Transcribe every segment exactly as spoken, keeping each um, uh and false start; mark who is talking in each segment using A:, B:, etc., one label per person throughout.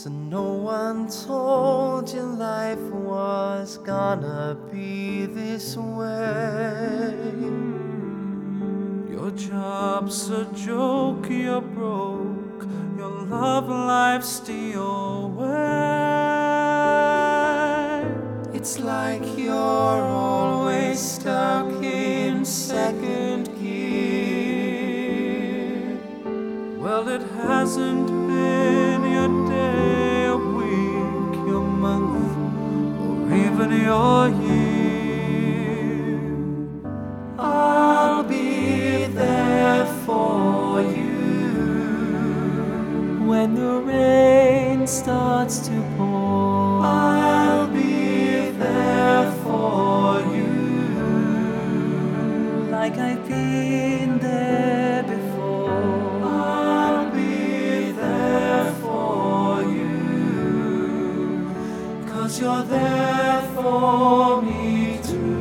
A: So no one told you life was gonna be this way.
B: Your job's a joke, you're broke, your love life's steal away.
A: It's like you're always stuck in second gear.
B: Well, it hasn't been your day, a week, your month, or even your year.
A: I'll be there for you
B: when the rain starts to pour.
A: I'll be there for you,
B: like I've been there before.
A: I'll be there for you, 'cause you're there for me too.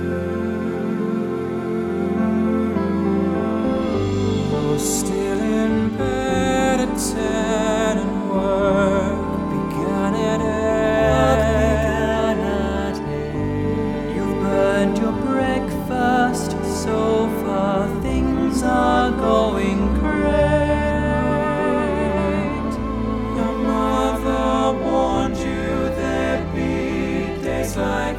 B: Still in bed at ten and work began at eight. You've burned your breakfast, so far things are going great. Your mother warned you there'd be days like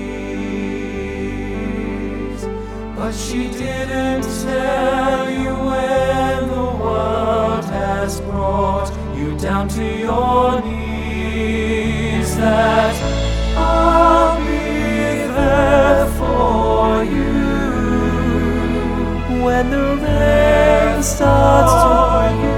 B: these, but she didn't tell you when the world has brought you down to your knees that I'll be there for you when the rain starts to pour.